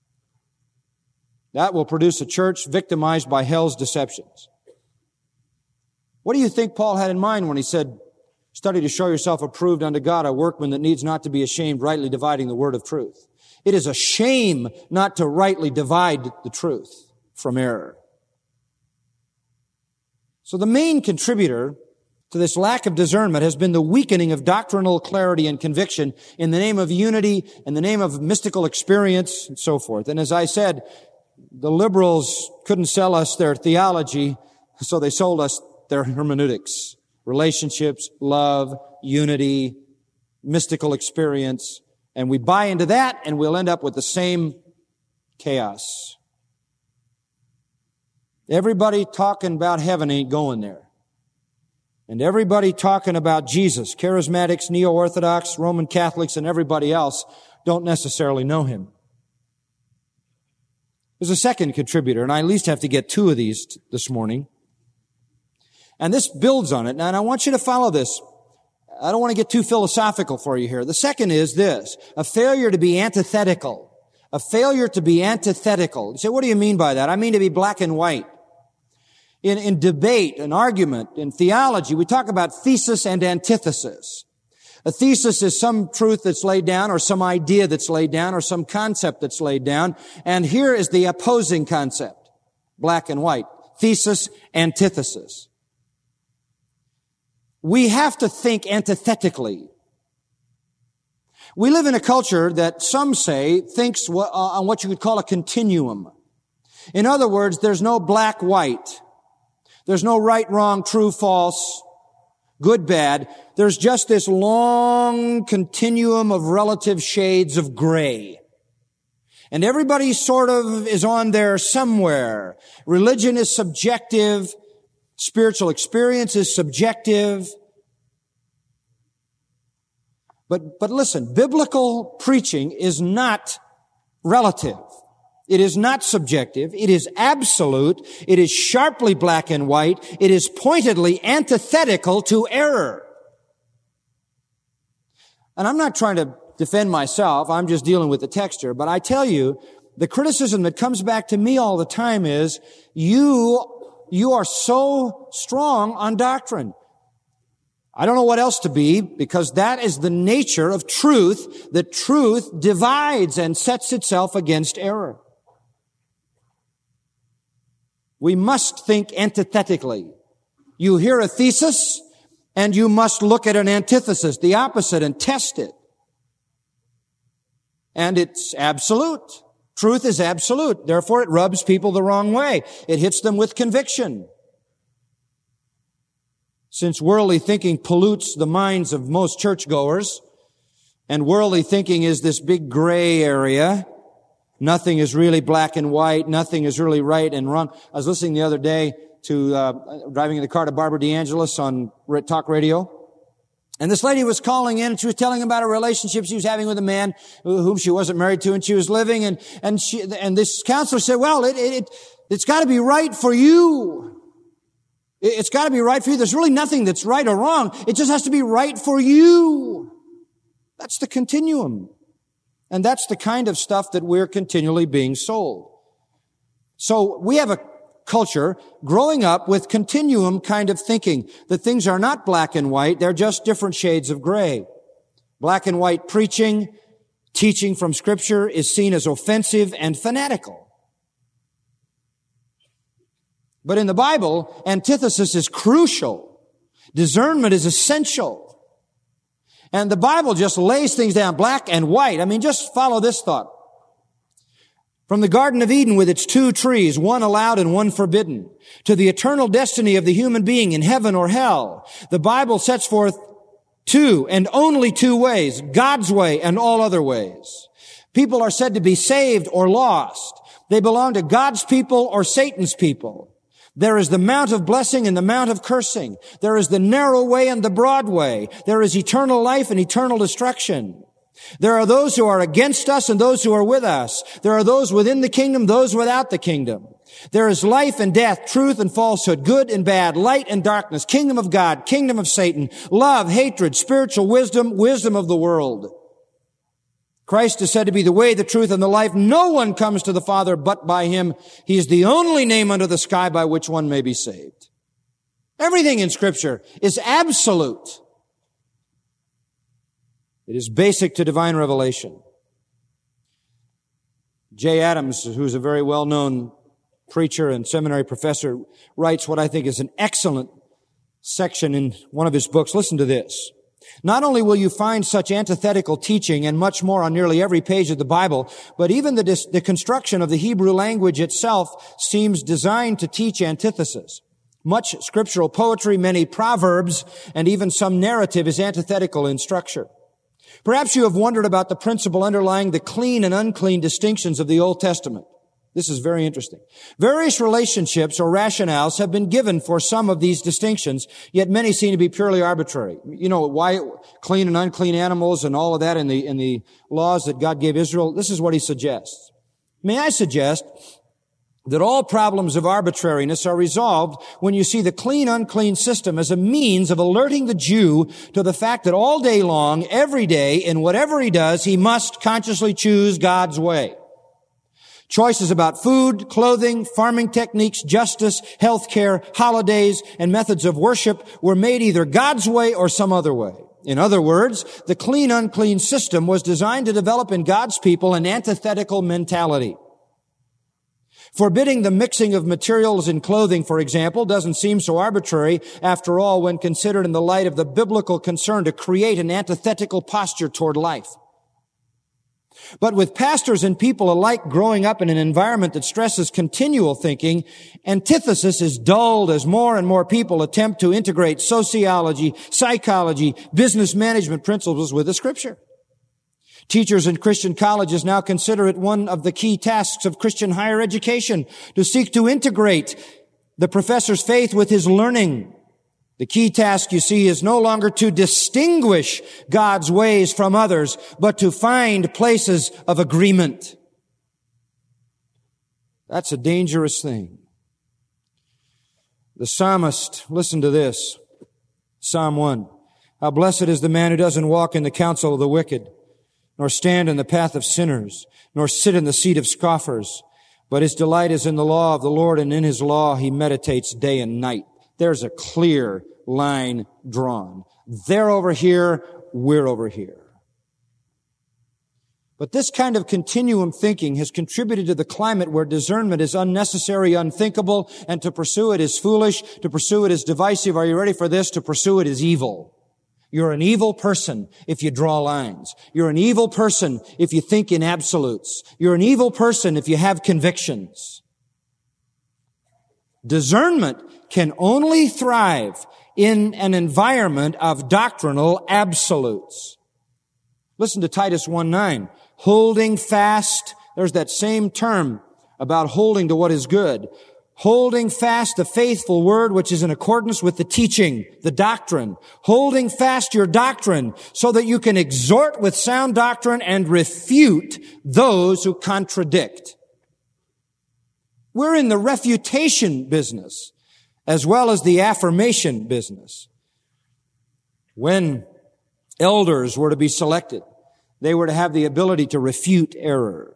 That will produce a church victimized by hell's deceptions. What do you think Paul had in mind when he said, "Study to show yourself approved unto God, a workman that needs not to be ashamed, rightly dividing the word of truth"? It is a shame not to rightly divide the truth from error. So the main contributor to this lack of discernment has been the weakening of doctrinal clarity and conviction in the name of unity, in the name of mystical experience, and so forth. And as I said, the liberals couldn't sell us their theology, so they sold us their hermeneutics. Relationships, love, unity, mystical experience. And we buy into that, and we'll end up with the same chaos. Everybody talking about heaven ain't going there. And everybody talking about Jesus, charismatics, neo-Orthodox, Roman Catholics, and everybody else don't necessarily know him. There's a second contributor, and I at least have to get two of these this morning. And this builds on it. Now, and I want you to follow this. I don't want to get too philosophical for you here. The second is this: a failure to be antithetical. A failure to be antithetical. You say, what do you mean by that? I mean to be black and white. In debate, an argument, in theology, we talk about thesis and antithesis. A thesis is some truth that's laid down, or some idea that's laid down, or some concept that's laid down. And here is the opposing concept. Black and white. Thesis, antithesis. We have to think antithetically. We live in a culture that some say thinks on what you could call a continuum. In other words, there's no black-white. There's no right, wrong, true, false, good, bad. There's just this long continuum of relative shades of gray. And everybody sort of is on there somewhere. Religion is subjective. Spiritual experience is subjective. But listen, biblical preaching is not relative. It is not subjective. It is absolute. It is sharply black and white. It is pointedly antithetical to error. And I'm not trying to defend myself. I'm just dealing with the text here. But I tell you, the criticism that comes back to me all the time is, you are so strong on doctrine. I don't know what else to be, because that is the nature of truth, that truth divides and sets itself against error. We must think antithetically. You hear a thesis, And you must look at an antithesis, the opposite, and test it. And it's absolute. Truth is absolute. Therefore, it rubs people the wrong way. It hits them with conviction. Since worldly thinking pollutes the minds of most churchgoers, and worldly thinking is this big gray area, nothing is really black and white, nothing is really right and wrong. I was listening the other day to, driving in the car to Barbara DeAngelis on talk radio. And this lady was calling in, and she was telling about a relationship she was having with a man whom she wasn't married to, and she was living, and this counselor said, well, it's gotta be right for you. It's gotta be right for you. There's really nothing that's right or wrong. It just has to be right for you. That's the continuum. And that's the kind of stuff that we're continually being sold. So we have a culture growing up with continuum kind of thinking, that things are not black and white, they're just different shades of gray. Black and white preaching, teaching from Scripture is seen as offensive and fanatical. But in the Bible, antithesis is crucial. Discernment is essential. And the Bible just lays things down, black and white. I mean, just follow this thought. From the Garden of Eden with its 2 trees, one allowed and one forbidden, to the eternal destiny of the human being in heaven or hell, the Bible sets forth 2 and only 2 ways, God's way and all other ways. People are said to be saved or lost. They belong to God's people or Satan's people. There is the mount of blessing and the mount of cursing. There is the narrow way and the broad way. There is eternal life and eternal destruction. There are those who are against us and those who are with us. There are those within the kingdom, those without the kingdom. There is life and death, truth and falsehood, good and bad, light and darkness, kingdom of God, kingdom of Satan, love, hatred, spiritual wisdom, wisdom of the world. Christ is said to be the way, the truth, and the life. No one comes to the Father but by Him. He is the only name under the sky by which one may be saved. Everything in Scripture is absolute. It is basic to divine revelation. Jay Adams, who's a very well-known preacher and seminary professor, writes what I think is an excellent section in one of his books. Listen to this. Not only will you find such antithetical teaching and much more on nearly every page of the Bible, but even the construction of the Hebrew language itself seems designed to teach antithesis. Much scriptural poetry, many proverbs, and even some narrative is antithetical in structure. Perhaps you have wondered about the principle underlying the clean and unclean distinctions of the Old Testament. This is very interesting. Various relationships or rationales have been given for some of these distinctions, yet many seem to be purely arbitrary. You know, why clean and unclean animals and all of that in the laws that God gave Israel? This is what he suggests. May I suggest that all problems of arbitrariness are resolved when you see the clean-unclean system as a means of alerting the Jew to the fact that all day long, every day, in whatever he does, he must consciously choose God's way. Choices about food, clothing, farming techniques, justice, healthcare, holidays, and methods of worship were made either God's way or some other way. In other words, the clean-unclean system was designed to develop in God's people an antithetical mentality. Forbidding the mixing of materials in clothing, for example, doesn't seem so arbitrary after all when considered in the light of the biblical concern to create an antithetical posture toward life. But with pastors and people alike growing up in an environment that stresses continual thinking, antithesis is dulled as more and more people attempt to integrate sociology, psychology, business management principles with the Scripture. Teachers in Christian colleges now consider it one of the key tasks of Christian higher education to seek to integrate the professor's faith with his learning. The key task, you see, is no longer to distinguish God's ways from others, but to find places of agreement. That's a dangerous thing. The psalmist, listen to this, Psalm 1. How blessed is the man who doesn't walk in the counsel of the wicked, nor stand in the path of sinners, nor sit in the seat of scoffers. But his delight is in the law of the Lord, and in his law he meditates day and night. There's a clear line drawn. They're over here, we're over here. But this kind of continuum thinking has contributed to the climate where discernment is unnecessary, unthinkable, and to pursue it is foolish, to pursue it is divisive. Are you ready for this? To pursue it is evil. You're an evil person if you draw lines. You're an evil person if you think in absolutes. You're an evil person if you have convictions. Discernment can only thrive in an environment of doctrinal absolutes. Listen to Titus 1:9. Holding fast, there's that same term about holding to what is good. Holding fast the faithful word which is in accordance with the teaching, the doctrine. Holding fast your doctrine so that you can exhort with sound doctrine and refute those who contradict. We're in the refutation business as well as the affirmation business. When elders were to be selected, they were to have the ability to refute error.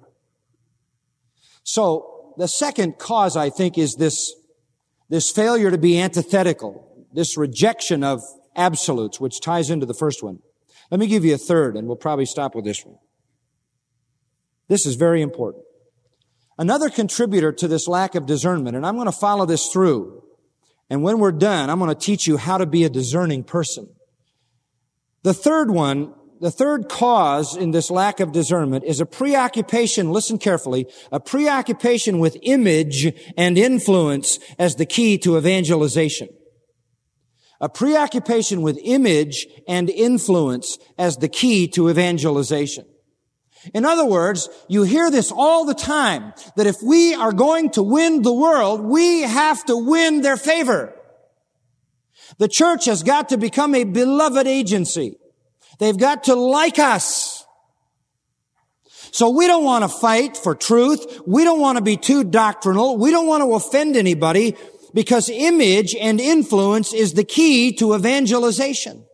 So, the second cause, I think, is this failure to be antithetical, this rejection of absolutes, which ties into the first one. Let me give you a third, and we'll probably stop with this one. This is very important. Another contributor to this lack of discernment, and I'm going to follow this through, and when we're done, I'm going to teach you how to be a discerning person. The third cause in this lack of discernment is a preoccupation, listen carefully, a preoccupation with image and influence as the key to evangelization. A preoccupation with image and influence as the key to evangelization. In other words, you hear this all the time, that if we are going to win the world, we have to win their favor. The church has got to become a beloved agency. They've got to like us. So we don't want to fight for truth. We don't want to be too doctrinal. We don't want to offend anybody because image and influence is the key to evangelization.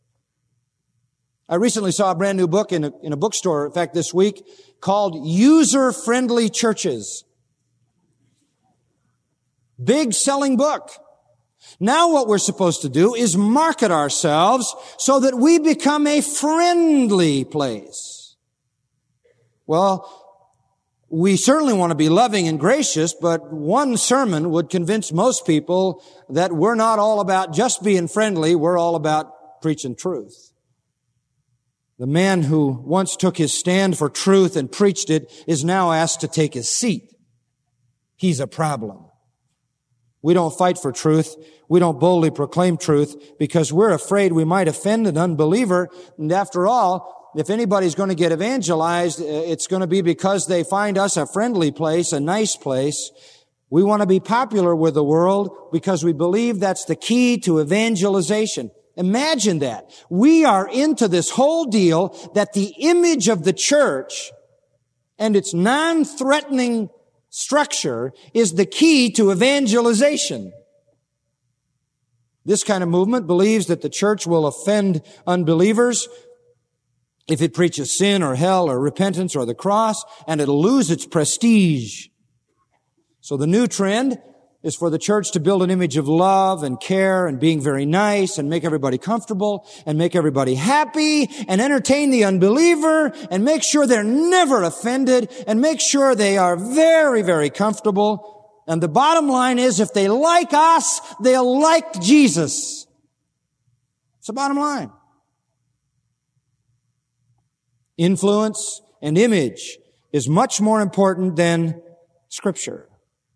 I recently saw a brand new book in a bookstore, in fact, this week, called User-Friendly Churches. Big selling book. Now what we're supposed to do is market ourselves so that we become a friendly place. Well, we certainly want to be loving and gracious, but one sermon would convince most people that we're not all about just being friendly, we're all about preaching truth. The man who once took his stand for truth and preached it is now asked to take his seat. He's a problem. We don't fight for truth. We don't boldly proclaim truth because we're afraid we might offend an unbeliever. And after all, if anybody's going to get evangelized, it's going to be because they find us a friendly place, a nice place. We want to be popular with the world because we believe that's the key to evangelization. Imagine that. We are into this whole deal that the image of the church and its non-threatening structure is the key to evangelization. This kind of movement believes that the church will offend unbelievers if it preaches sin or hell or repentance or the cross, and it'll lose its prestige. So the new trend is for the church to build an image of love and care and being very nice and make everybody comfortable and make everybody happy and entertain the unbeliever and make sure they're never offended and make sure they are very, very comfortable. And the bottom line is if they like us, they'll like Jesus. It's the bottom line. Influence and image is much more important than Scripture.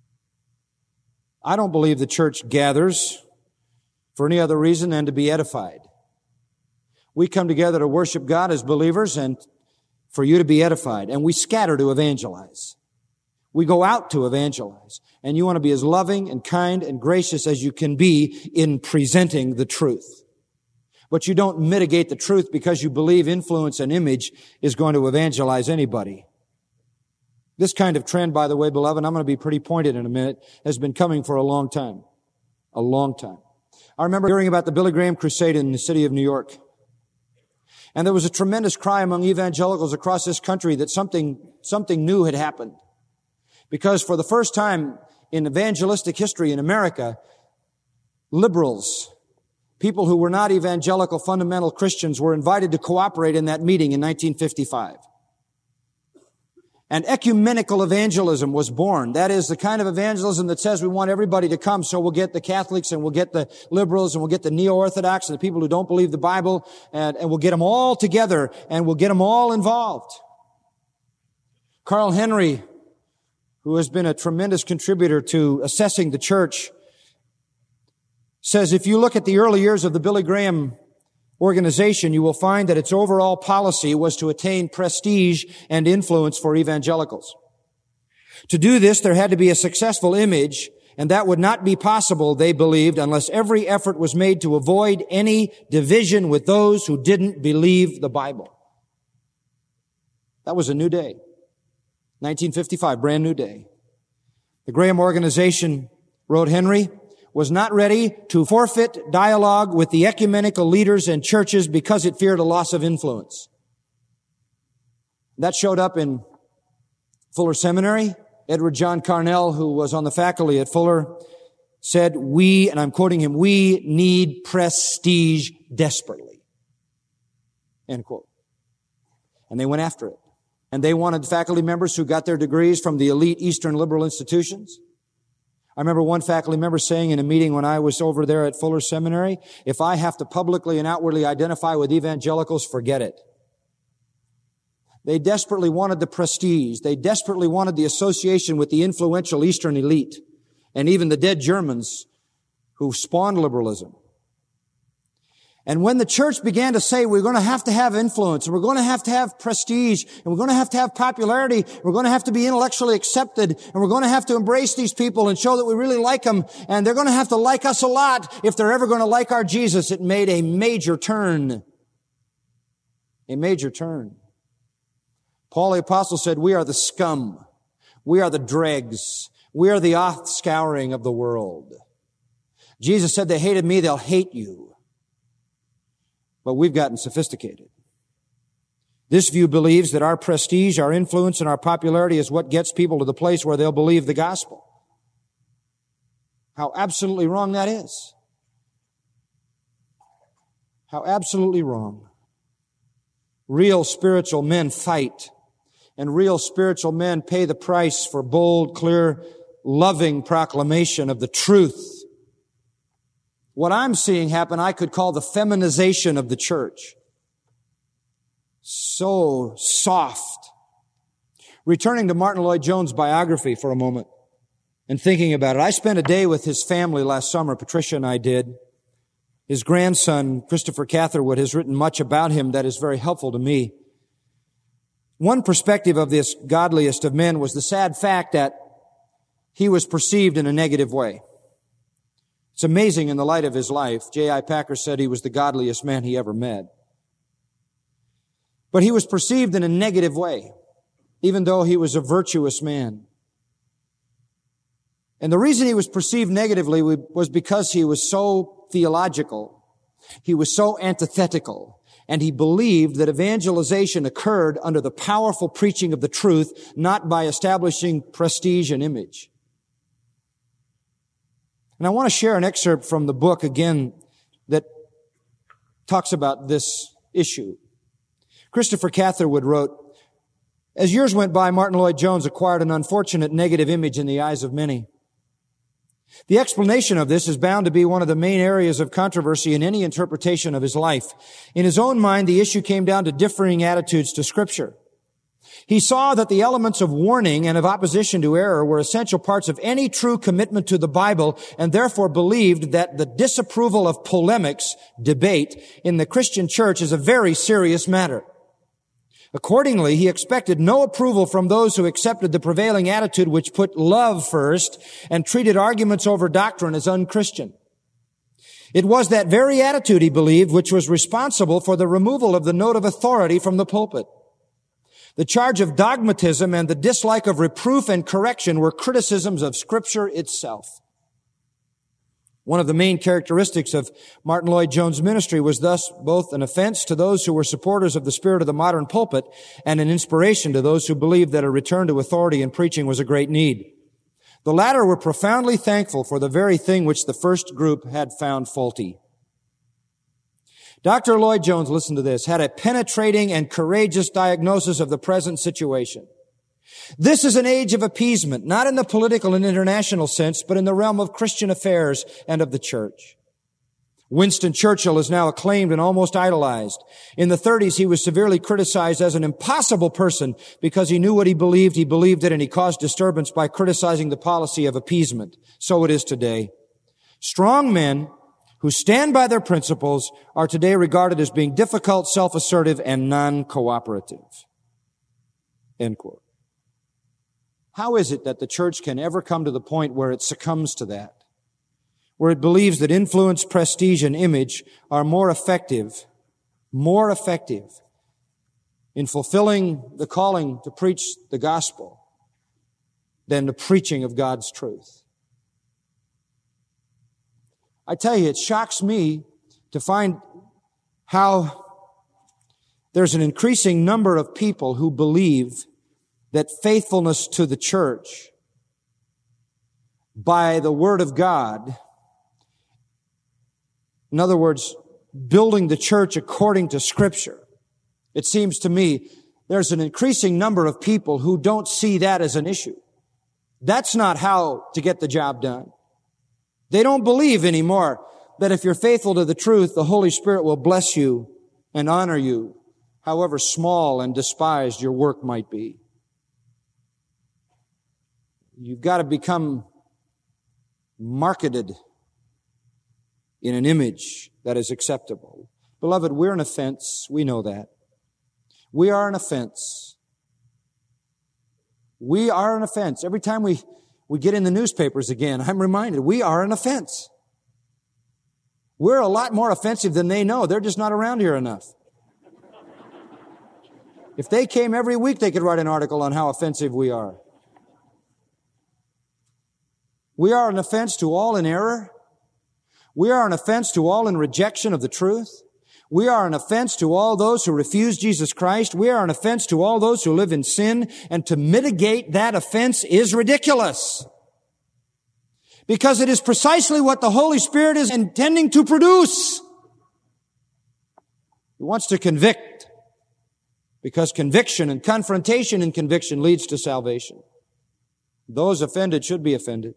I don't believe the church gathers for any other reason than to be edified. We come together to worship God as believers and for you to be edified. And we scatter to evangelize. We go out to evangelize. And you want to be as loving and kind and gracious as you can be in presenting the truth. But you don't mitigate the truth because you believe influence and image is going to evangelize anybody. This kind of trend, by the way, beloved, I'm going to be pretty pointed in a minute, has been coming for a long time. A long time. I remember hearing about the Billy Graham crusade in the city of New York. And there was a tremendous cry among evangelicals across this country that something new had happened. Because for the first time in evangelistic history in America, liberals, people who were not evangelical fundamental Christians, were invited to cooperate in that meeting in 1955. And ecumenical evangelism was born. That is the kind of evangelism that says we want everybody to come, so we'll get the Catholics and we'll get the liberals and we'll get the neo-Orthodox and the people who don't believe the Bible, and we'll get them all together and we'll get them all involved. Carl Henry, who has been a tremendous contributor to assessing the church, says if you look at the early years of the Billy Graham organization, you will find that its overall policy was to attain prestige and influence for evangelicals. To do this, there had to be a successful image, and that would not be possible, they believed, unless every effort was made to avoid any division with those who didn't believe the Bible. That was a new day. 1955, brand new day. The Graham organization, wrote Henry, was not ready to forfeit dialogue with the ecumenical leaders and churches because it feared a loss of influence. That showed up in Fuller Seminary. Edward John Carnell, who was on the faculty at Fuller, said, we, and I'm quoting him, we need prestige desperately. End quote. And they went after it. And they wanted faculty members who got their degrees from the elite Eastern liberal institutions. I remember one faculty member saying in a meeting when I was over there at Fuller Seminary, if I have to publicly and outwardly identify with evangelicals, forget it. They desperately wanted the prestige. They desperately wanted the association with the influential Eastern elite and even the dead Germans who spawned liberalism. And when the church began to say we're going to have influence, and we're going to have prestige, and we're going to have popularity, and we're going to have to be intellectually accepted, and we're going to have to embrace these people and show that we really like them, and they're going to have to like us a lot if they're ever going to like our Jesus, it made a major turn. A major turn. Paul the Apostle said, we are the scum. We are the dregs. We are the offscouring of the world. Jesus said, they hated me, they'll hate you. But we've gotten sophisticated. This view believes that our prestige, our influence, and our popularity is what gets people to the place where they'll believe the gospel. How absolutely wrong that is. How absolutely wrong. Real spiritual men fight, and real spiritual men pay the price for bold, clear, loving proclamation of the truth. What I'm seeing happen, I could call the feminization of the church. So soft. Returning to Martin Lloyd-Jones' biography for a moment and thinking about it. I spent a day with his family last summer. Patricia and I did. His grandson, Christopher Catherwood, has written much about him that is very helpful to me. One perspective of this godliest of men was the sad fact that he was perceived in a negative way. It's amazing in the light of his life. J.I. Packer said he was the godliest man he ever met. But he was perceived in a negative way, even though he was a virtuous man. And the reason he was perceived negatively was because he was so theological. He was so antithetical. And he believed that evangelization occurred under the powerful preaching of the truth, not by establishing prestige and image. And I want to share an excerpt from the book again that talks about this issue. Christopher Catherwood wrote, as years went by, Martin Lloyd-Jones acquired an unfortunate negative image in the eyes of many. The explanation of this is bound to be one of the main areas of controversy in any interpretation of his life. In his own mind, the issue came down to differing attitudes to Scripture. He saw that the elements of warning and of opposition to error were essential parts of any true commitment to the Bible, and therefore believed that the disapproval of polemics, debate, in the Christian church is a very serious matter. Accordingly, he expected no approval from those who accepted the prevailing attitude which put love first and treated arguments over doctrine as unchristian. It was that very attitude, he believed, which was responsible for the removal of the note of authority from the pulpit. The charge of dogmatism and the dislike of reproof and correction were criticisms of Scripture itself. One of the main characteristics of Martin Lloyd-Jones' ministry was thus both an offense to those who were supporters of the spirit of the modern pulpit and an inspiration to those who believed that a return to authority in preaching was a great need. The latter were profoundly thankful for the very thing which the first group had found faulty. Dr. Lloyd-Jones, listen to this, had a penetrating and courageous diagnosis of the present situation. This is an age of appeasement, not in the political and international sense, but in the realm of Christian affairs and of the church. Winston Churchill is now acclaimed and almost idolized. In the 30s, he was severely criticized as an impossible person because he knew what he believed it, and he caused disturbance by criticizing the policy of appeasement. So it is today. Strong men who stand by their principles are today regarded as being difficult, self-assertive, and non-cooperative. End quote. How is it that the church can ever come to the point where it succumbs to that? Where it believes that influence, prestige, and image are more effective in fulfilling the calling to preach the gospel than the preaching of God's truth. I tell you, it shocks me to find how there's an increasing number of people who believe that faithfulness to the church by the Word of God, in other words, building the church according to Scripture. It seems to me there's an increasing number of people who don't see that as an issue. That's not how to get the job done. They don't believe anymore that if you're faithful to the truth, the Holy Spirit will bless you and honor you, however small and despised your work might be. You've got to become marketed in an image that is acceptable. Beloved, we're an offense. We know that. We are an offense. We are an offense. Every time we get in the newspapers again, I'm reminded we are an offense. We're a lot more offensive than they know. They're just not around here enough. If they came every week, they could write an article on how offensive we are. We are an offense to all in error. We are an offense to all in rejection of the truth. We are an offense to all those who refuse Jesus Christ. We are an offense to all those who live in sin. And to mitigate that offense is ridiculous. Because it is precisely what the Holy Spirit is intending to produce. He wants to convict. Because conviction and confrontation in conviction leads to salvation. Those offended should be offended.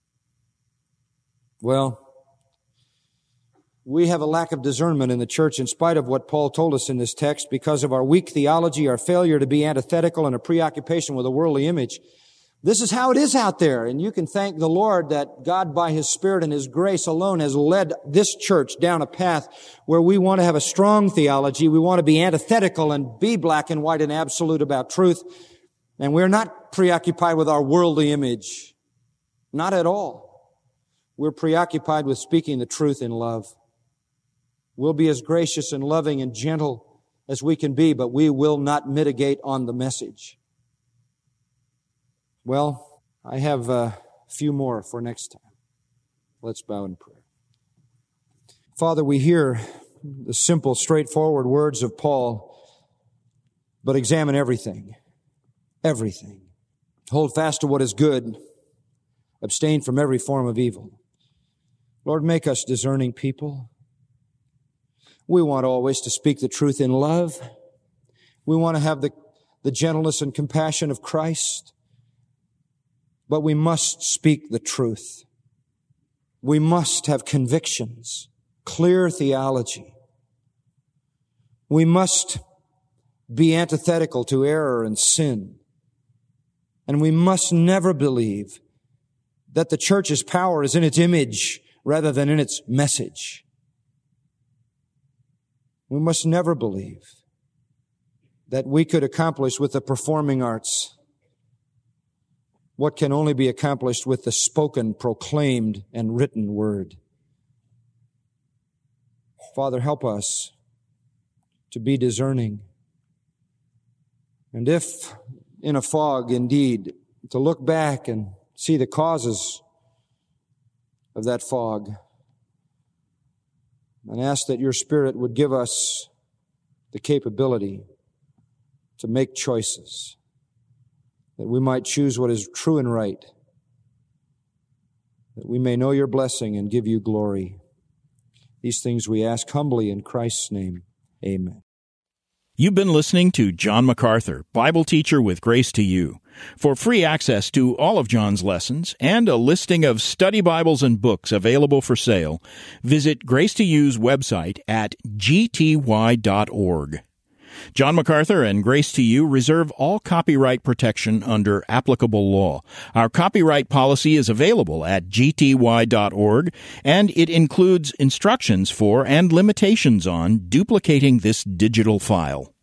Well, we have a lack of discernment in the church in spite of what Paul told us in this text because of our weak theology, our failure to be antithetical, and a preoccupation with a worldly image. This is how it is out there, and you can thank the Lord that God by His Spirit and His grace alone has led this church down a path where we want to have a strong theology. We want to be antithetical and be black and white and absolute about truth, and we're not preoccupied with our worldly image. Not at all. We're preoccupied with speaking the truth in love. We'll be as gracious and loving and gentle as we can be, but we will not mitigate on the message. Well, I have a few more for next time. Let's bow in prayer. Father, we hear the simple, straightforward words of Paul, but examine everything. Everything. Hold fast to what is good. Abstain from every form of evil. Lord, make us discerning people. We want always to speak the truth in love. We want to have the gentleness and compassion of Christ. But we must speak the truth. We must have convictions, clear theology. We must be antithetical to error and sin. And we must never believe that the church's power is in its image rather than in its message. We must never believe that we could accomplish with the performing arts what can only be accomplished with the spoken, proclaimed, and written word. Father, help us to be discerning. And if in a fog, indeed, to look back and see the causes of that fog, and ask that your Spirit would give us the capability to make choices, that we might choose what is true and right, that we may know your blessing and give you glory. These things we ask humbly in Christ's name. Amen. You've been listening to John MacArthur, Bible teacher with Grace to You. For free access to all of John's lessons and a listing of study Bibles and books available for sale, visit Grace to You's website at gty.org. John MacArthur and Grace to You reserve all copyright protection under applicable law. Our copyright policy is available at gty.org, and it includes instructions for and limitations on duplicating this digital file.